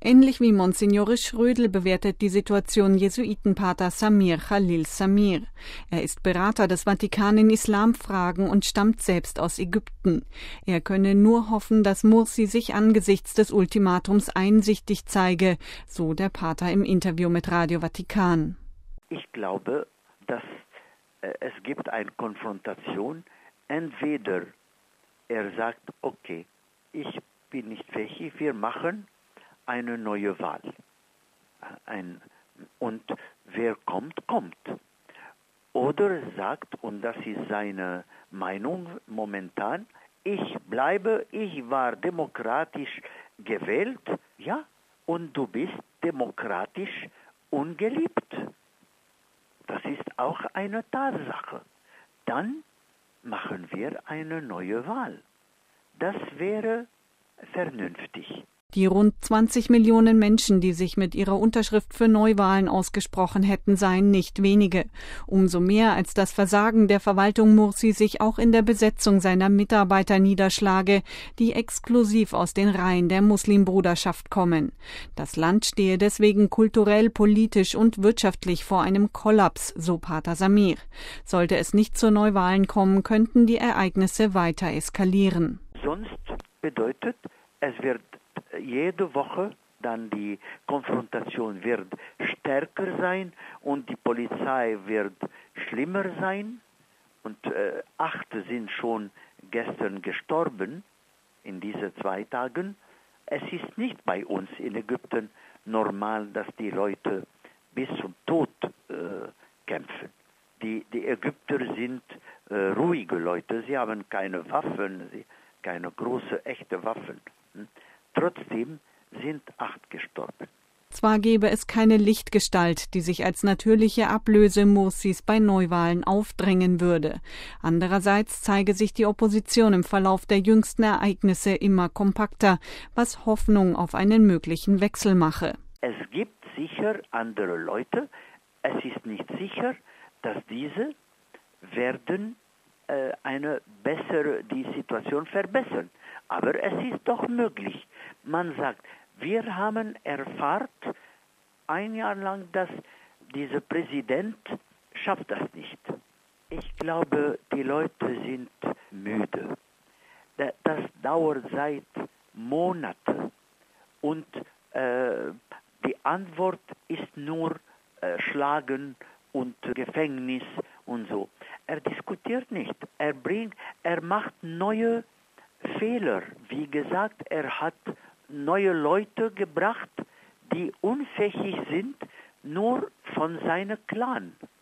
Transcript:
Ähnlich wie Monsignore Schrödel bewertet die Situation Jesuitenpater Samir Khalil Samir. Er ist Berater des Vatikan in Islamfragen und stammt selbst aus Ägypten. Er könne nur hoffen, dass Mursi sich angesichts des Ultimatums einsichtig zeige, so der Pater im Interview mit Radio Vatikan. Ich glaube, dass es gibt eine Konfrontation. Entweder er sagt, okay, ich bin nicht fähig, wir machen eine neue Wahl. Und wer kommt, kommt. Oder sagt, und das ist seine Meinung momentan, ich bleibe, ich war demokratisch gewählt, ja, und du bist demokratisch ungeliebt. Das ist auch eine Tatsache. Dann machen wir eine neue Wahl. Das wäre vernünftig. Die rund 20 Millionen Menschen, die sich mit ihrer Unterschrift für Neuwahlen ausgesprochen hätten, seien nicht wenige. Umso mehr als das Versagen der Verwaltung Mursi sich auch in der Besetzung seiner Mitarbeiter niederschlage, die exklusiv aus den Reihen der Muslimbruderschaft kommen. Das Land stehe deswegen kulturell, politisch und wirtschaftlich vor einem Kollaps, so Pater Samir. Sollte es nicht zu Neuwahlen kommen, könnten die Ereignisse weiter eskalieren. Sonst bedeutet, es wird jede Woche dann die Konfrontation wird stärker sein und die Polizei wird schlimmer sein. Und 8 sind schon gestern gestorben in diesen 2 Tagen. Es ist nicht bei uns in Ägypten normal, dass die Leute bis zum Tod kämpfen. Die Ägypter sind ruhige Leute, sie haben keine Waffen, keine große, echte Waffen. Trotzdem sind 8 gestorben. Zwar gäbe es keine Lichtgestalt, die sich als natürliche Ablöse Mursis bei Neuwahlen aufdrängen würde. Andererseits zeige sich die Opposition im Verlauf der jüngsten Ereignisse immer kompakter, was Hoffnung auf einen möglichen Wechsel mache. Es gibt sicher andere Leute, es ist nicht sicher, dass diese werden die Situation verbessern. Aber es ist doch möglich. Man sagt, wir haben erfahrt 1 Jahr lang, dass dieser Präsident schafft das nicht. Ich glaube, die Leute sind müde. Das dauert seit Monaten. Und die Antwort ist nur Schlagen und Gefängnis und so. Er diskutiert nicht. Er macht neue Fehler. Wie gesagt, er hat neue Leute gebracht, die unfähig sind, nur von seinem Clan.